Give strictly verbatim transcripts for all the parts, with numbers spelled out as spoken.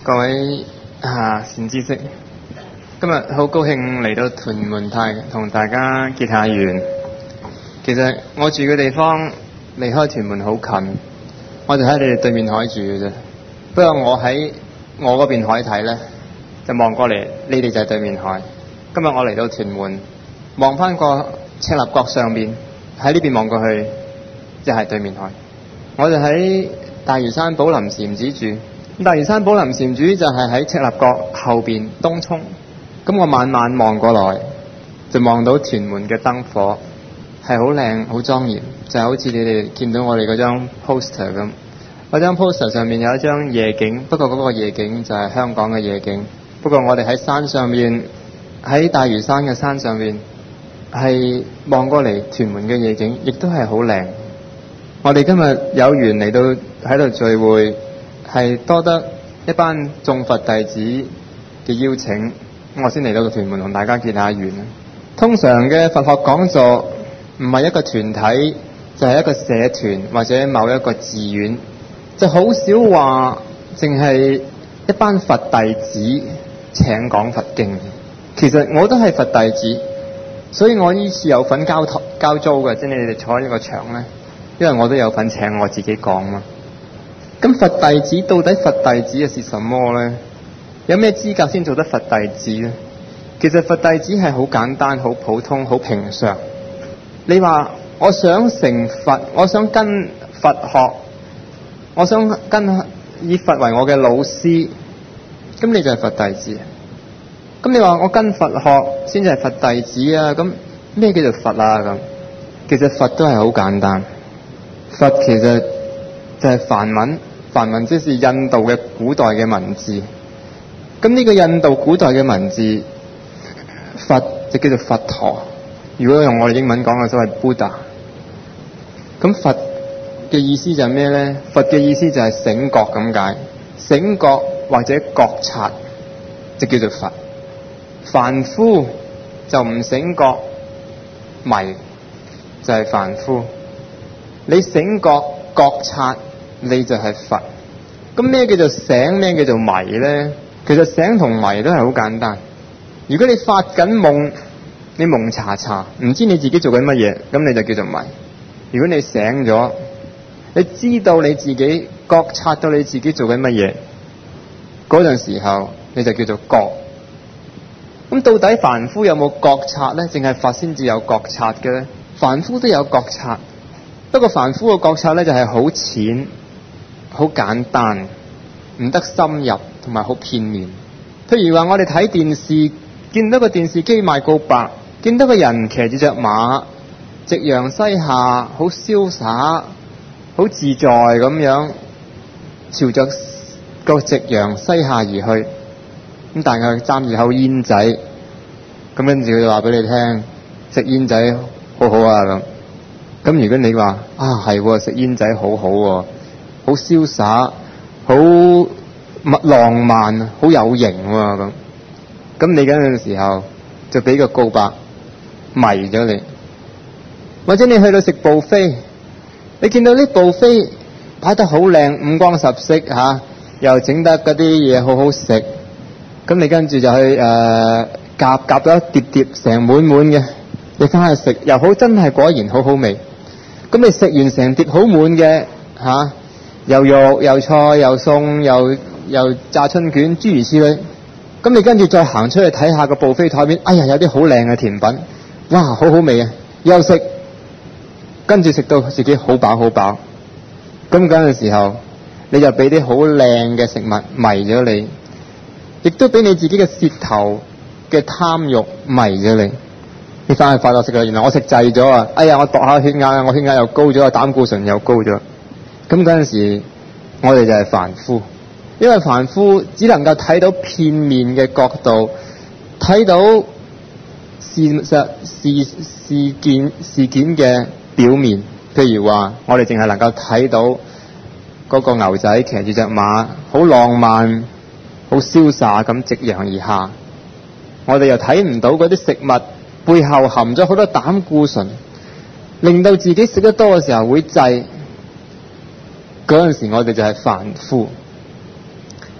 各位啊善知識，今日好高興嚟到屯門太同大家結下緣。其實我住嘅地方離開屯門好近，我就喺你哋對面海住嘅啫。不過我喺我嗰邊海睇呢，就望過嚟，你哋就係對面海。今日我嚟到屯門，望翻個赤鱲角上面，喺呢邊望過去，就係對面海。我就喺大嶼山寶林禪寺住。大嶼山寶林禪寺就係喺赤鱲角後邊東涌。咁我晚晚望過來，就望到屯門嘅燈火，係好靚好莊嚴，就係好似你哋見到我哋嗰張 poster 咁。嗰張 poster 上面有一張夜景，不過嗰個夜景就係香港嘅夜景。不過我哋喺山上面，喺大嶼山嘅山上面，係望過嚟屯門嘅夜景，亦都係好靚。我哋今日有緣嚟到喺度聚會，係多得一班眾佛弟子嘅邀請，我先嚟到個屯門同大家結下緣。通常嘅佛學講座唔係一個團體，就係一個社團或者某一個寺院，就好少話淨係一班佛弟子請講佛經。其實我都係佛弟子，所以我呢次有份交交租嘅，即係你哋坐喺呢個場呢，因為我都有份請我自己講嘛。咁佛弟子到底佛弟子係是什麼呢？有咩資格先做得佛弟子呢？其實佛弟子係好簡單、好普通、好平常。你話我想成佛，我想跟佛學，我想跟以佛為我嘅老師，咁你就係佛弟子。咁你話我跟佛學先至係佛弟子啊？咁咩叫做佛啊？咁其實佛都係好簡單。佛其實就係梵文，梵文即是印度嘅古代嘅文字。咁呢個印度古代嘅文字，佛就叫做佛陀。如果用我哋英文講嘅所謂 Buddha。咁佛嘅意思就係咩呢？佛嘅意思就係醒覺咁解，醒覺或者覺察就叫做佛。凡夫就唔醒覺，迷就係凡夫。你醒覺覺察，你就係佛。咁咩叫做醒？咩叫做迷呢？其實醒同迷都係好簡單。如果你發緊夢，你蒙查查，唔知你自己做緊乜嘢，咁你就叫做迷。如果你醒咗，你知道你自己覺察到你自己做緊乜嘢，嗰陣時候你就叫做覺。咁到底凡夫有冇覺察呢？淨係佛先至有覺察嘅呢？凡夫都有覺察，不過凡夫嘅覺察呢，就係好淺、好簡單，唔得深入，同埋好片面。譬如話我哋睇電視，見到個電視機賣告白，見到個人騎住隻馬，夕陽西下，好瀟灑、好自在咁樣，朝着個夕陽西下而去。咁但係佢爭住口煙仔，咁跟住佢就話俾你聽，食煙仔好好啊咁。咁如果你話啊係食煙仔好好喎，好瀟灑，好浪漫，好有型喎咁，咁你嗰陣時候就俾個告白迷咗你。或者你去到食 buffet，你見到啲 buffet擺得好靚，五光十色嚇、啊，又整得嗰啲嘢好好食。咁你跟住就去誒夾夾咗一碟碟成滿滿嘅，你翻去食又好，真係果然好好味。咁你食完成碟好滿嘅嚇，又肉又菜又餸又又炸春卷諸如此類。咁你跟住再行出去睇下個 buffet台面，哎呀有啲好靚嘅甜品，哇好好味啊！又食，跟住食到自己好飽好飽。咁嗰陣時候，你就俾啲好靚嘅食物迷咗你。亦都俾你自己嘅舌頭嘅貪慾迷咗你，你翻去發覺食啦，原來我食滯咗啊！哎呀，我度下血壓，我血壓又高咗，膽固醇又高咗。咁嗰陣時，我哋就係凡夫，因為凡夫只能夠睇到片面嘅角度，睇到事實事事件事件嘅表面。譬如話，我哋淨係能夠睇到嗰個牛仔騎住隻馬，好浪漫。好瀟灑咁夕陽而下，我哋又睇唔到嗰啲食物背後含咗好多膽固醇，令到自己食得多嘅時候會滯。嗰陣時我哋就係凡夫。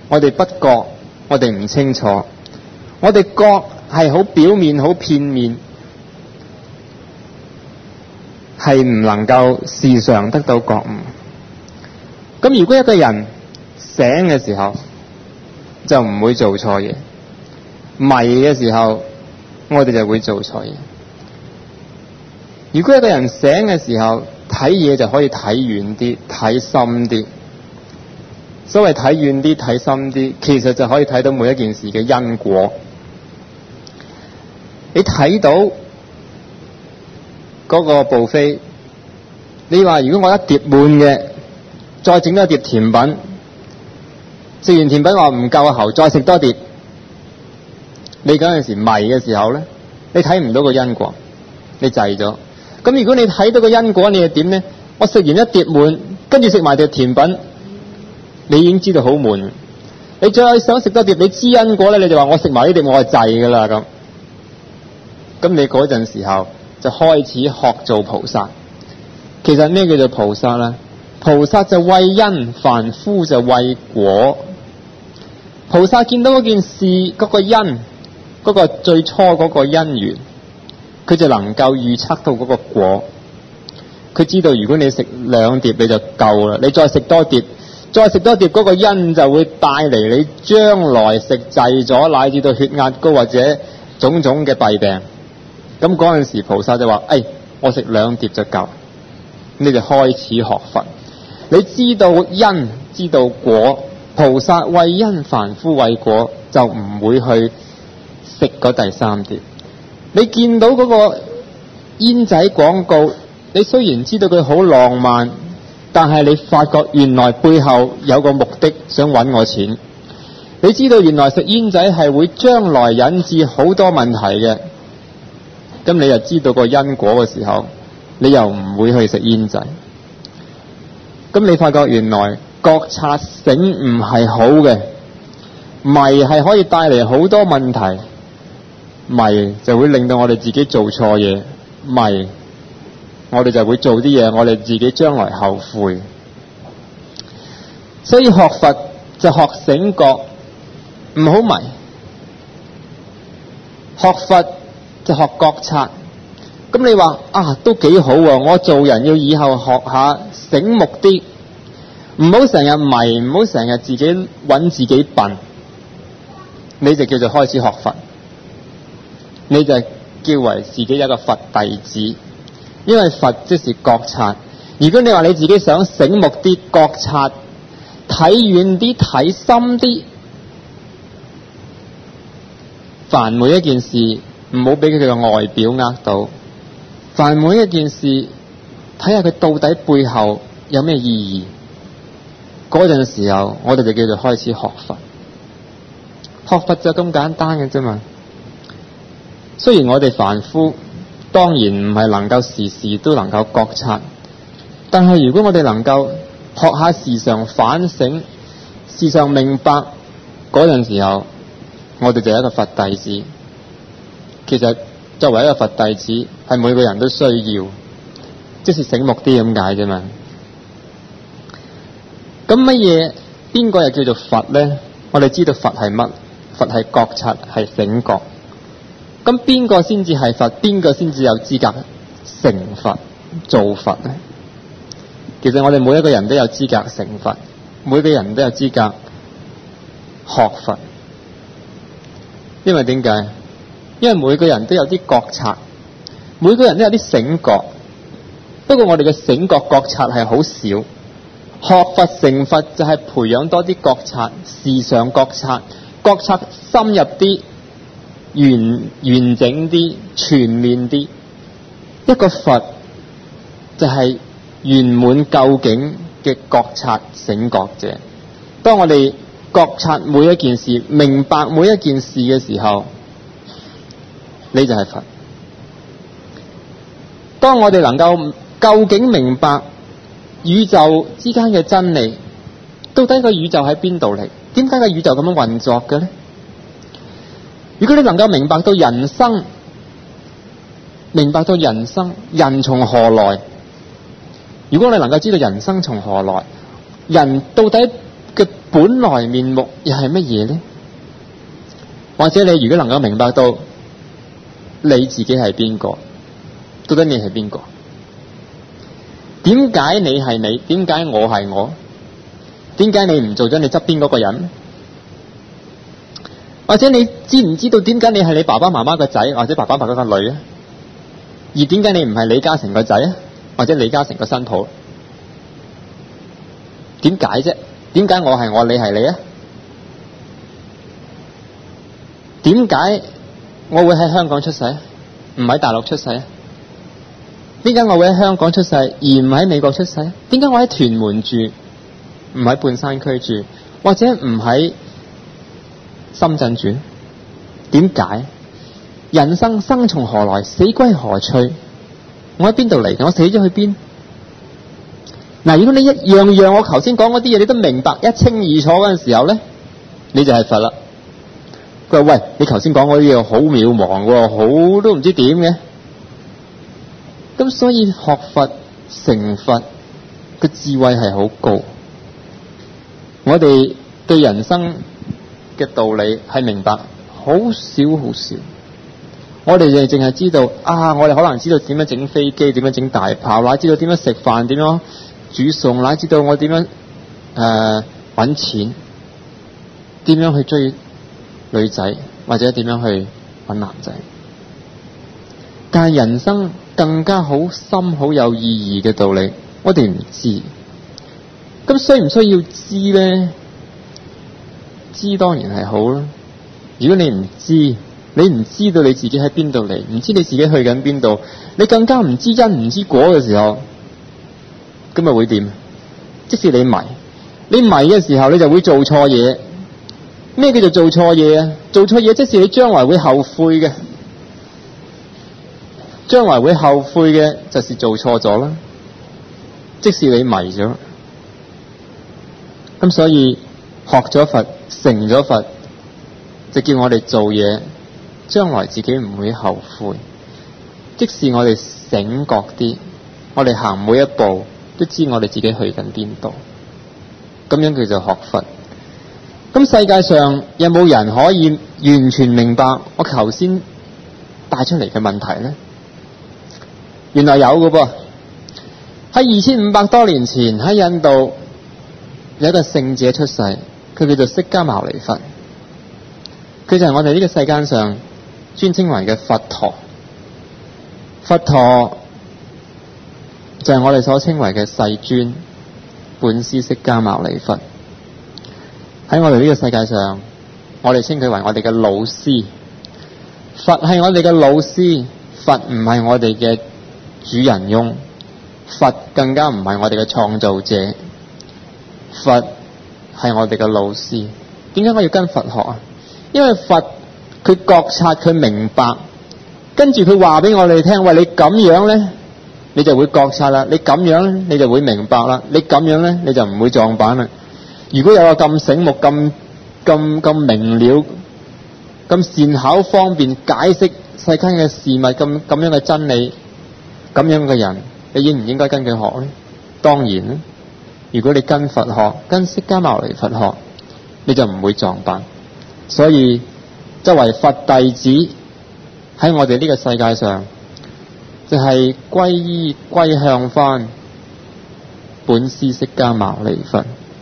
我哋不覺，我哋唔清楚，我哋覺係好表面、好片面，係唔能夠時常得到覺悟。咁如果一個人醒嘅時候，就唔會做錯嘢；迷嘅時候，我哋就會做錯嘢。如果一個人醒嘅時候，睇嘢就可以睇遠啲、睇深啲。所謂睇遠啲、睇深啲，其實就可以睇到每一件事嘅因果。你睇到嗰個buffet飛，你話如果我一碟滿嘅，再整多碟甜品，食完甜品話唔夠喉，再食多碟。你嗰陣時迷嘅時候咧，你睇唔到個因果，你滯咗。咁如果你睇到個因果，你係點咧？我食完一碟滿，跟住食埋碟甜品，你已經知道好悶。你再想食多碟，你知因果咧，你就話我食埋呢碟我係滯噶啦咁。咁你嗰陣時候就開始學做菩薩。其實咩叫做菩薩咧？菩薩就為因，凡夫就為果。菩薩見到嗰件事嗰個因，嗰個最初嗰個因緣，佢就能夠預測到嗰個果。佢知道如果你食兩碟你就夠啦，你再食多碟，再食多碟嗰個因就會帶嚟你將來食滯咗，乃至到血壓高或者種種嘅弊病。咁嗰陣時菩薩就話：誒，我食兩碟就夠。你就開始學佛。你知道因，知道果。菩薩為因，凡夫為果，就唔會去食嗰第三碟。你見到嗰個煙仔廣告，你雖然知道佢好浪漫，但係你發覺原來背後有個目的，想揾我錢。你知道原來食煙仔係會將來引致好多問題嘅，咁你又知道個因果嘅時候，你又唔會去食煙仔。咁你發覺原來覺察醒唔係好嘅，迷係可以帶嚟好多問題。迷就會令到我哋自己做錯嘢，迷我哋就會做啲嘢，我哋自己將來後悔。所以學佛就學醒覺，唔好迷；學佛就學覺察。咁你話啊，都幾好喎！我做人要以後學下醒目啲，唔好成日迷，唔好成日自己揾自己笨，你就叫做開始學佛，你就叫為自己一個佛弟子。因為佛即是覺察。如果你話你自己想醒目啲、覺察、睇遠啲、睇深啲，凡每一件事唔好俾佢嘅外表呃到。凡每一件事，睇下佢到底背後有咩意義。嗰陣時候，我哋就叫做開始學佛。學佛就咁簡單嘅啫嘛。雖然我哋凡夫，當然唔係能夠時時都能夠覺察，但係如果我哋能夠學下時常反省、時常明白，嗰陣時候，我哋就係一個佛弟子。其實作為一個佛弟子，係每個人都需要，即是醒目啲咁解啫嘛。咁乜嘢？邊個又叫做佛呢？我哋知道佛係乜？佛係覺察，係醒覺。咁邊個先至係佛？邊個先至有資格成佛、做佛呢？其實我哋每一個人都有資格成佛，每個人都有資格學佛。因為點解？因為每個人都有啲覺察，每個人都有啲醒覺。不過我哋嘅醒覺覺察係好少。學佛成佛就係培養多啲覺察，時常覺察，覺察深入啲、完完整啲、全面啲。一個佛就係圓滿究竟嘅覺察醒覺者。當我哋覺察每一件事，明白每一件事嘅時候，你就係佛。當我哋能夠究竟明白宇宙之間嘅真理，到底個宇宙喺邊度嚟？點解個宇宙咁樣運作嘅呢？如果你能夠明白到人生，明白到人生，人從何來？如果你能夠知道人生從何來，人到底嘅本來面目又係乜嘢呢？或者你如果能夠明白到你自己係邊個，到底你係邊個？點解你係你？點解我係我？點解你唔做咗你側邊嗰個人？或者你知唔知道點解你係你爸爸媽媽個仔，或者爸爸媽媽個女啊？而點解你唔係李嘉誠個仔啊，或者李嘉誠個新抱？點解啫？點解我係我，你係你啊？點解我會喺香港出世，唔喺大陸出世啊？點解我會喺香港出世，而唔喺美國出世啊？點解我喺屯門住，唔喺半山區住，或者唔喺深圳住？點解？人生生從何來，死歸何去？我喺邊度嚟？我死咗去邊？嗱，如果你一樣樣我頭先講嗰啲嘢，你都明白一清二楚嗰陣時候咧，你就係佛啦。佢話：喂，你頭先講嗰啲嘢好渺茫喎，好都唔知點嘅。咁所以學佛成佛嘅智慧係好高。我哋對人生嘅道理係明白好少好少。我哋就淨係知道啊，我哋可能知道點樣整飛機，點樣整大炮，乃知道點樣食飯，點樣煮餸，乃知道我點樣誒搵錢，點樣去追女仔，或者點樣去搵男仔。但係人生更加好深好有意義嘅道理，我哋唔知。咁需唔需要知呢？知當然係好啦。如果你唔知，你唔知道你自己喺邊度嚟，唔知你自己去緊邊度，你更加唔知因唔知果嘅時候，咁咪會點？即使你迷，你迷嘅時候，你就會做錯嘢。咩叫做做錯嘢啊？做錯嘢即是你將來會後悔嘅，將來會後悔嘅就是做錯咗啦。即使你迷咗，咁所以學咗佛，成咗佛，就叫我哋做嘢，將來自己唔會後悔。即使我哋醒覺啲，我哋行每一步都知我哋自己去緊邊度，咁樣叫做學佛。咁世界上有冇人可以完全明白我頭先帶出嚟嘅問題呢？原來有嘅噃。喺二千五百多年前，喺印度有一個聖者出世，佢叫做釋迦牟尼佛。佢就係我哋呢個世間上尊稱為嘅佛陀。佛陀就係我哋所稱為嘅世尊本師釋迦牟尼佛。喺我哋呢個世界上，我哋稱佢為我哋嘅老師。佛係我哋嘅老師，佛唔係我哋嘅主人翁，佛更加唔係我哋嘅創造者。佛係我哋嘅老師。點解我要跟佛學啊？因為佛佢覺察，佢明白，跟住佢話俾我哋聽，喂，你咁樣咧，你就會覺察啦；你咁樣咧，你就會明白啦；你咁樣咧，你就唔會撞板啦。如果有個咁醒目、咁咁咁明了、咁善巧方便解釋世間嘅事物、咁咁樣嘅真理、咁樣嘅人，你應唔應該跟佢學呢？當然啦。如果你跟佛學、跟釋迦牟尼佛學，你就唔會撞板。所以作為佛弟子喺我哋呢個世界上，就係歸依歸向翻本師釋迦牟尼佛。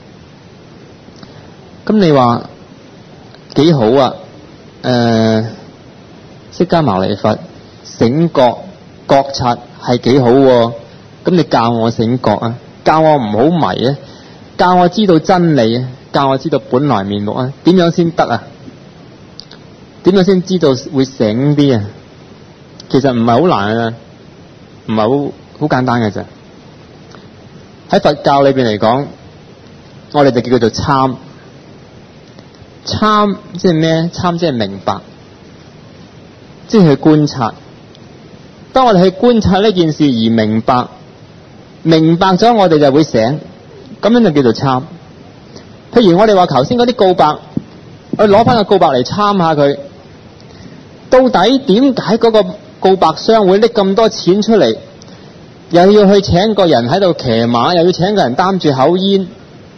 咁你話幾好啊？誒、呃，釋迦牟尼佛醒覺覺察係幾好喎、啊？咁你教我醒覺啊，教我唔好迷啊，教我知道真理啊，教我知道本來面目啊，點樣先得啊？點樣先知道會醒啲啊？其實唔係好難啊，唔係好好簡單嘅啫。喺佛教裏邊嚟講，我哋就叫佢做參。參即係咩？參即係明白，即係去觀察。當我哋去觀察呢件事而明白，明白咗我哋就會醒，咁樣就叫做參。譬如我哋話頭先嗰啲告白，我攞翻個告白嚟參下佢，到底點解嗰個告白商會拎咁多錢出嚟，又要去請個人喺度騎馬，又要請個人擔住口煙，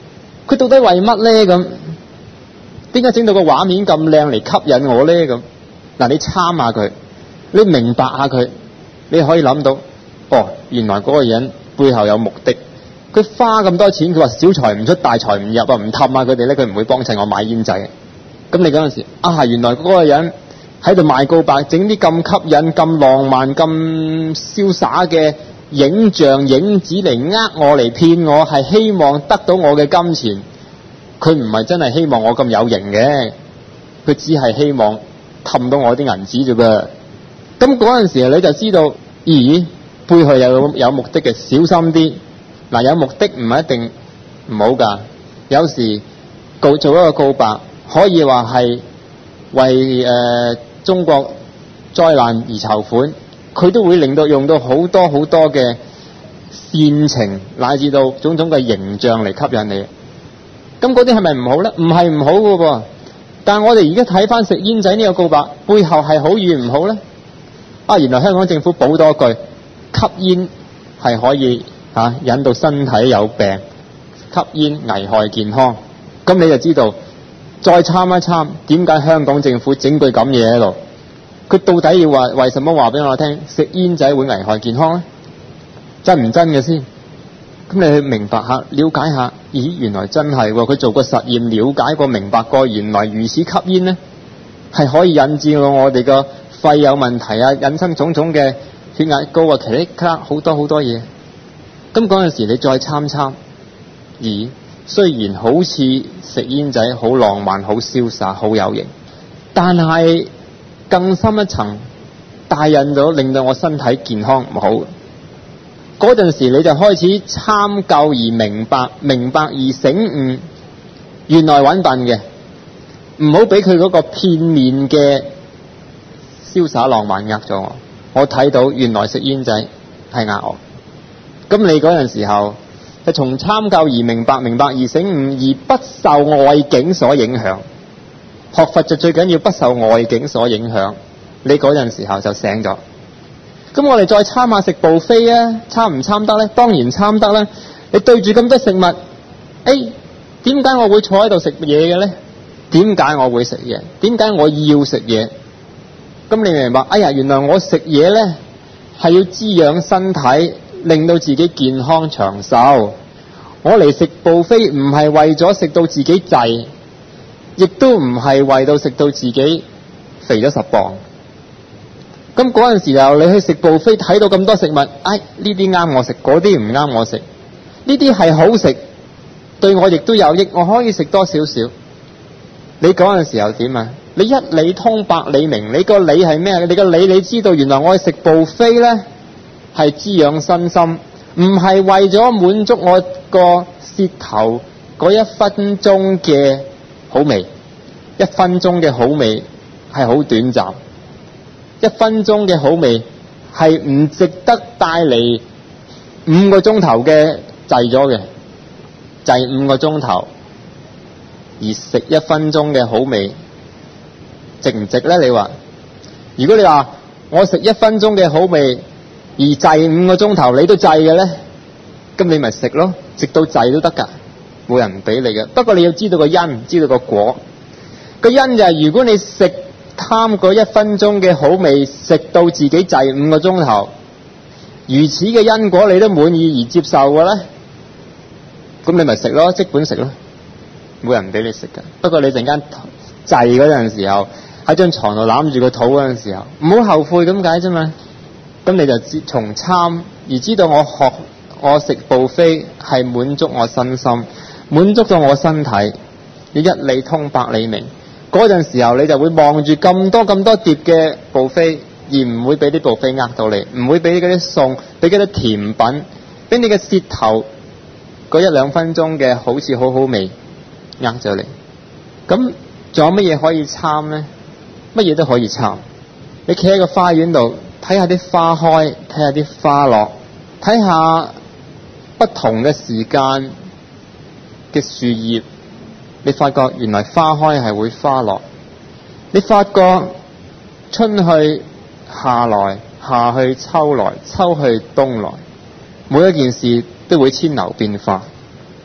佢到底為乜咧？咁點解整到個畫面咁靚嚟吸引我咧？咁嗱，你參下佢，你明白下佢，你可以諗到，哦，原來嗰個人背後有目的。佢花咁多錢，佢話小財唔出大財唔入啊，唔氹下佢哋咧，佢唔會幫襯我買煙仔。咁你嗰陣時啊，原來嗰個人喺度賣告白，整啲咁吸引、咁浪漫、咁瀟灑嘅影像影子嚟呃我嚟騙我，係希望得到我嘅金錢。佢唔係真係希望我咁有型嘅，佢只係希望氹到我啲銀紙啫噃。咁嗰陣時你就知道，咦，背後有有目的嘅，小心啲。嗱，有目的唔係一定唔好㗎。有時告做一個告白，可以話係為誒、呃、中國災難而籌款，佢都會令到用到好多好多嘅煽情，乃至到種種嘅形象嚟吸引你。咁嗰啲係咪唔好咧？唔係唔好㗎噃。但係我哋而家睇翻食煙仔呢個告白，背後係好與唔好咧？啊，原來香港政府補多句，吸煙係可以嚇、啊、引到身體有病，吸煙危害健康。咁你就知道，再參一參，點解香港政府整句咁嘢喺度？佢到底要話為什麼話俾我聽食煙仔會危害健康咧？真唔真嘅先？咁你去明白下，了解下，咦，原來真係喎！佢做過實驗，了解過，明白過，原來如此吸煙呢，係可以引致到我哋個肺有問題啊，引生種種嘅血壓高啊，其他好多好多嘢。咁嗰陣時你再參參，咦，雖然好似食煙仔好浪漫、好瀟灑、好有型，但係更深一層帶引到令到我身體健康唔好。嗰陣時你就開始參究而明白，明白而醒悟，原來揾笨嘅，唔好俾佢嗰個片面嘅瀟灑浪漫呃咗我。我睇到原來食煙仔係呃我。咁你嗰陣時候就從參究而明白，明白而醒悟，而不受外境所影響。學佛就最緊要不受外境所影響。你嗰陣時候就醒咗。咁我哋再參下食 buffet 啊，參唔參得咧？當然參得啦。你對住咁多食物，誒，點解我會坐喺度食嘢嘅咧？點解我會食嘢？點解我要食嘢？咁你明白？哎呀，原來我食嘢咧係要滋養身體，令到自己健康長壽。我嚟食 buffet唔係為咗食到自己滯，亦都唔係為到食到自己肥咗十磅。咁嗰陣時候你去食 buffet，睇到咁多食物，哎，呢啲啱我食，嗰啲唔啱我食。呢啲係好食，對我亦都有益，我可以食多少少。你嗰陣時候點啊？你一理通百理明，你個理係咩？你個理你知道，原來我去食 buffet咧係滋養身心，唔係為咗滿足我個舌頭嗰一分鐘嘅好味。一分鐘嘅好味係好短暫。一分鐘嘅好味係唔值得帶嚟五個鐘頭嘅滯咗嘅，滯五個鐘頭而食一分鐘嘅好味，值唔值咧？你話，如果你話我食一分鐘嘅好味而滯五個鐘頭，你都滯嘅咧，咁你咪食咯，食到滯都得噶，冇人唔俾你嘅。不過你要知道個因，知道個果。個因就係如果你食貪嗰一分鐘嘅好味，食到自己滯五個鐘頭，如此嘅因果你都滿意而接受嘅咧，咁你咪食咯，即管食咯，冇人唔俾你食㗎。不過你陣間滯嗰陣時候，喺張床度攬住個肚嗰陣時候，唔好後悔咁解啫嘛。咁你就知從參而知道我學我食 buffet係滿足我身心，滿足咗我身體，你一理通百理明。嗰陣時候你就會望住咁多咁多碟嘅 buffet，而唔會俾啲 buffet 呃到你，唔會俾嗰啲餸，俾嗰啲甜品，俾你嘅舌頭嗰一兩分鐘嘅好似好好味呃咗你。咁仲有乜嘢可以參呢？乜嘢都可以參。你企喺個花園度睇下啲花開，睇下啲花落，睇下不同嘅時間嘅樹葉，你發覺原來花開係會花落，你發覺春去夏來，夏去秋來，秋去冬來，每一件事都會遷流變化。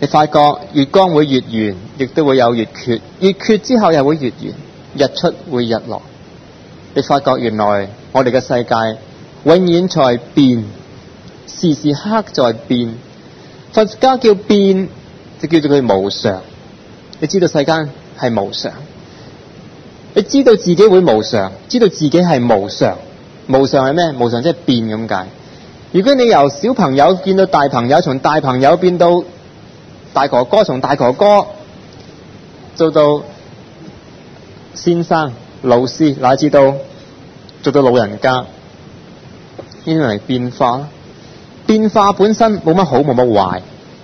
你發覺月光會越圓，亦都會有月缺，月缺之後又會越圓，日出會日落。你發覺原來我哋嘅世界永遠在變，時時刻在變。佛家叫變，就叫做佢無常。你知道世間係無常，你知道自己會無常，知道自己係無常。無常係咩？無常即係變咁解。如果你由小朋友見到大朋友，從大朋友變到大哥哥，從大哥哥做到先生、老師，乃至到做到老人家，因為變化。變化本身冇乜好，冇乜壞。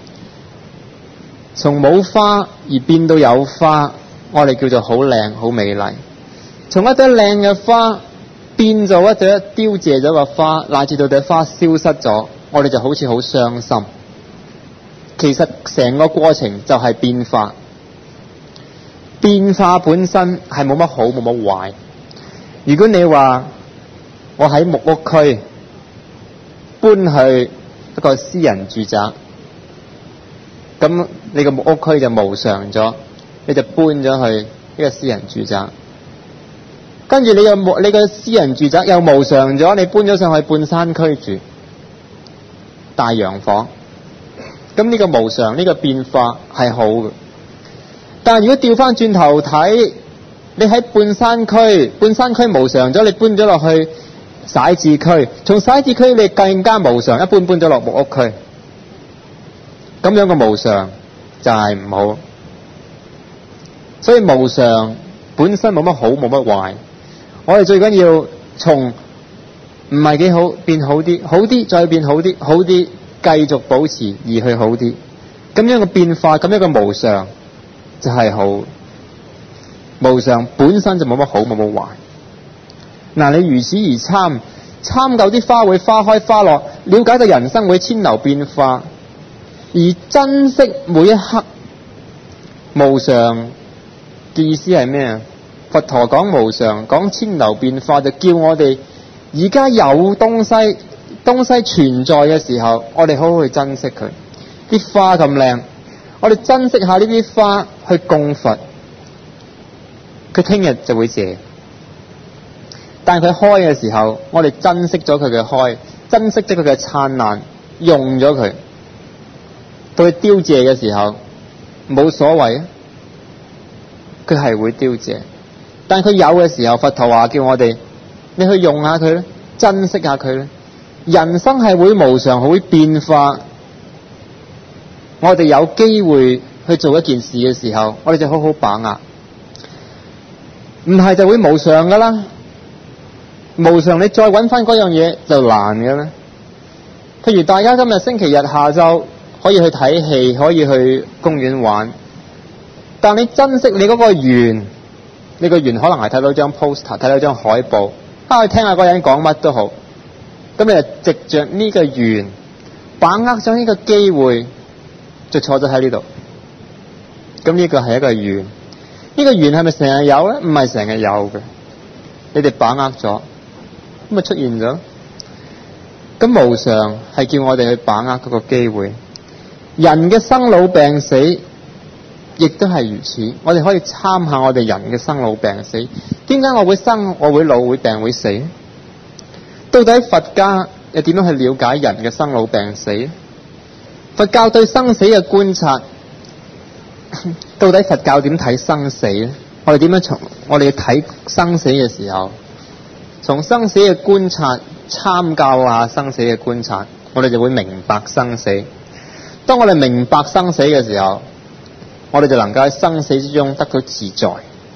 從冇花而變到有花，我哋叫做好靚、好美麗。從一朵靚嘅花變做一朵凋謝咗嘅花，乃至到朵花消失咗，我哋就好似好傷心。其實成個過程就係變化。變化本身係冇乜好，冇乜壞。如果你話我喺木屋區搬去一個私人住宅，咁你個木屋區就無常咗，你就搬咗去一個私人住宅。跟住你個木你個私人住宅又無常咗，你搬咗上去半山區住大洋房。咁呢個無常，呢個變化係好嘅。但係如果調翻轉頭睇，你喺半山區，半山區無常咗，你搬咗落去徙置區，從徙置區你更加無常，一般搬咗落木屋區，咁樣嘅無常就係唔好。所以無常本身冇乜好，冇乜壞。我哋最緊要從唔係幾好變好啲，好啲再變好啲，好啲繼續保持而去好啲。咁樣嘅變化，咁樣嘅無常就係好。無常本身就冇乜好，冇乜壞。嗱，你如此而參參究啲花會花開花落，了解到人生會千流變化，而珍惜每一刻。無常嘅意思係咩啊？佛陀講無常，講千流變化，就叫我哋而家有東西東西存在嘅時候，我哋好好去珍惜佢。啲花咁靚，我哋珍惜下呢啲花去供佛，佢聽日就會謝。但係佢開嘅時候，我哋珍惜咗佢嘅開，珍惜咗佢嘅燦爛，用咗佢。到佢凋謝嘅時候，冇所謂，佢係會凋謝。但係佢有嘅時候，佛陀話叫我哋，你去用下佢咧，珍惜下佢咧。人生係會無常，會變化。我哋有機會去做一件事嘅時候，我哋就好好把握。唔係就會無常噶啦。無常，你再揾翻嗰樣嘢就難嘅啦。譬如大家今日星期日下晝可以去睇戲，可以去公園玩，但你珍惜你嗰個緣，你個緣可能係睇到張 poster， 睇到張海報，啊，去聽下嗰個人講乜都好。咁你就藉着呢個緣，把握咗呢個機會，就坐咗喺呢度。咁呢個係一個緣，呢個緣係咪成日有咧？唔係成日有嘅，你哋把握咗，咁咪出現咗。咁無常係叫我哋去把握嗰個機會。人嘅生老病死亦都係如此，我哋可以參下我哋人嘅生老病死。點解我會生，我會老，會病，會死？到底佛家又點樣去了解人嘅生老病死？佛教對生死嘅觀察，到底佛教點睇生死咧？我哋點樣從我哋睇生死嘅時候，從生死嘅觀察參教下生死嘅觀察，我哋就會明白生死。當我哋明白生死嘅時候，我哋就能夠喺生死之中得到自在。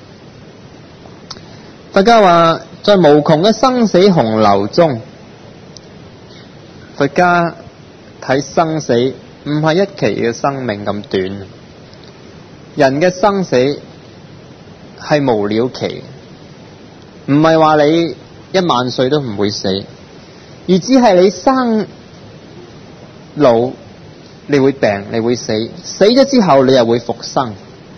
佛家話，在無窮嘅生死洪流中，佛家睇生死唔係一期嘅生命咁短。人嘅生死係無了期，唔係話你一萬歲都唔會死，而只係你生老，你會病，你會死，死咗之後你又會復生。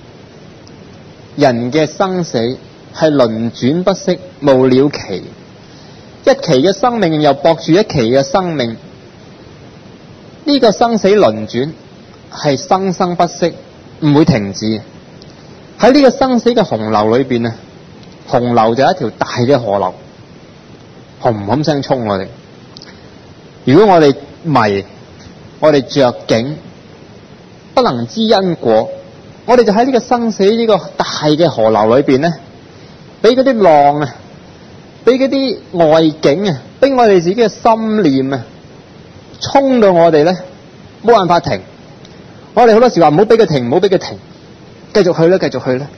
人嘅生死係輪轉不息，無了期。一期嘅生命又搏住一期嘅生命，呢個生死輪轉係生生不息，唔會停止。喺呢個生死嘅洪流裏邊啊，洪流就係一條大嘅河流，轟轟聲衝我哋。如果我哋迷，我哋着境，不能知因果，我哋就喺呢個生死呢個大嘅河流裏邊咧，俾嗰啲浪啊，俾嗰啲外境啊，俾我哋自己嘅心念啊，衝到我哋咧冇辦法停。我哋好多時話唔好俾佢停，唔好俾佢停，繼續去啦，繼續去啦。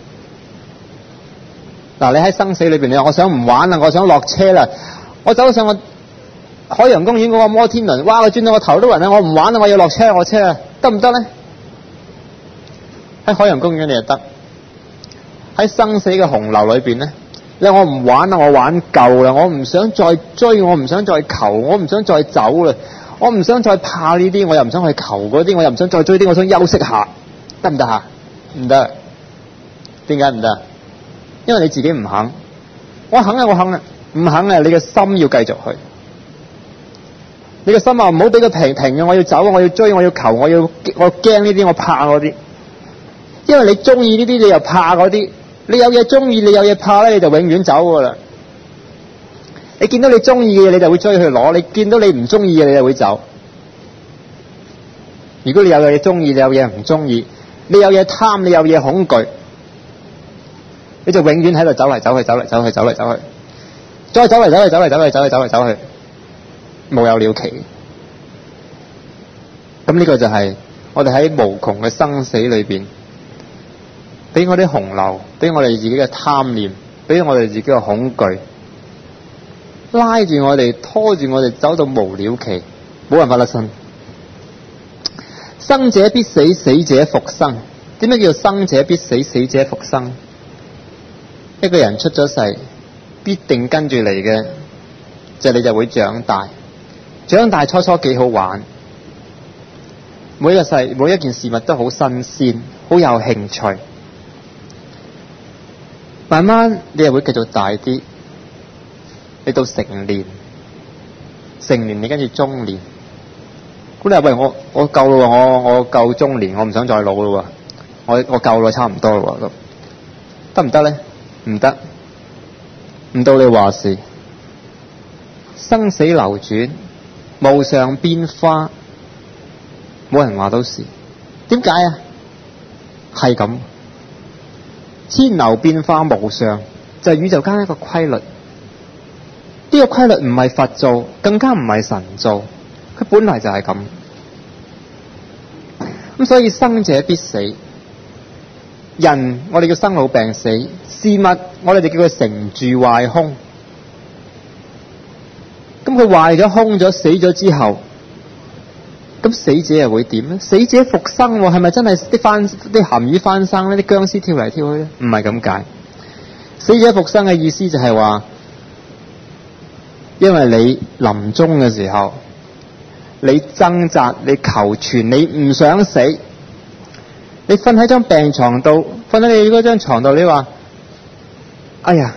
嗱，你喺生死裏邊，你話我想唔玩啦，我想落車啦，我走上個海洋公園嗰個摩天輪，哇！我轉到我頭都暈啦，我唔玩啦，我要落車，我車啊，得唔得咧？喺海洋公園你就得，喺生死嘅洪流裏邊咧，你話我唔玩啦，我玩夠啦，我唔想再追，我唔想再求，我唔想再走啦，我唔想再怕呢啲，我又唔想去求嗰啲，我又唔想再追啲，我想休息下，得唔得啊？唔得。點解唔得？因為你自己唔肯。我肯啊，我肯啊，唔肯啊，你嘅心要繼續去。你嘅心話唔好俾佢停停嘅，我要走，我要追，我要求，我要我驚呢啲，我怕嗰啲。因為你中意呢啲，你又怕嗰啲。你有嘢中意，你有嘢怕咧，你就永遠走噶啦。你見到你中意嘅嘢，你就會追去攞；你見到你唔中意嘅，你就會走。如果你有嘢中意，你有嘢唔中意，你有嘢貪，你有嘢恐懼，你就永遠喺度走嚟走去，走嚟走去，走嚟走去，再走嚟走去，走嚟走去，走嚟走嚟走去，冇有了期。咁呢個就係我哋喺無窮嘅生死裏邊，俾我啲洪流，俾我哋自己嘅貪念，俾我哋自己嘅恐懼，拉住我哋，拖住我哋走到無了期，冇辦法甩身。生者必死，死者復生。點解叫生者必死，死者復生？一個人出咗世，必定跟住嚟嘅就係你就會長大。長大初初幾好玩，每一個世每一件事物都好新鮮，好有興趣。慢慢你又會繼續大啲，你到成年，成年你跟住中年。咁你話喂，我我夠咯，我我夠中年，我唔想再老咯，我我夠咯，差唔多咯，咁得唔得咧？唔得，唔到你話事。生死流轉，無常變化，冇人話到事。點解啊？係咁，千流變化無常，就係宇宙間一個規律。呢個規律唔係佛做，更加唔係神做。佢本來就係咁，咁所以生者必死。人我哋叫生老病死，事物我哋就叫佢成住壞空。咁佢壞咗、空咗、死咗之後，咁死者又會點咧？死者復生，係咪真係啲翻啲鹹魚翻生咧？啲僵屍跳嚟跳去咧？唔係咁解。死者復生嘅意思就係話，因為你臨終嘅時候，你掙扎，你求全，你唔想死，你瞓喺張病床度，瞓喺你嗰張床度，你話：哎呀，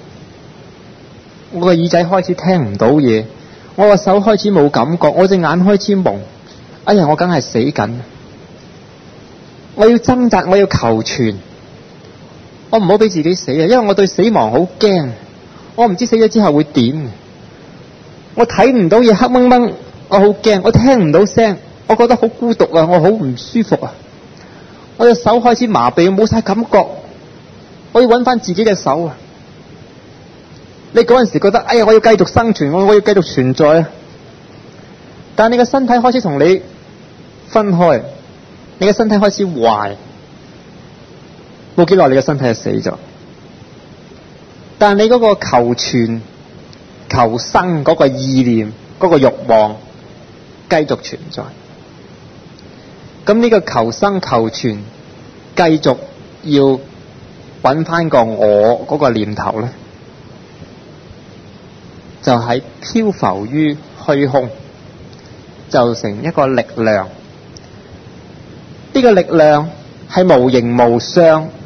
我個耳仔開始聽唔到嘢，我個手開始冇感覺，我隻眼開始蒙，哎呀，我梗係死緊，我要掙扎，我要求全，我唔好俾自己死啊！因為我對死亡好驚，我唔知死咗之後會點，我睇唔到嘢，黑掹掹。我好驚，我聽唔到聲，我覺得好孤獨啊，我好唔舒服啊，我隻手開始麻痹，冇晒感覺，我要揾翻自己嘅手啊！你嗰陣時覺得，哎呀，我要繼續生存，我我要繼續存在啊！但係你嘅身體開始同你分開，你嘅身體開始壞，冇幾耐你嘅身體就死咗。但係你嗰個求存、求生嗰個意念、嗰個慾望，繼續存在。咁呢個求生求存繼續要揾翻個我嗰個念頭咧，就喺漂浮於虛空，就成一個力量。呢個力量係無形無相，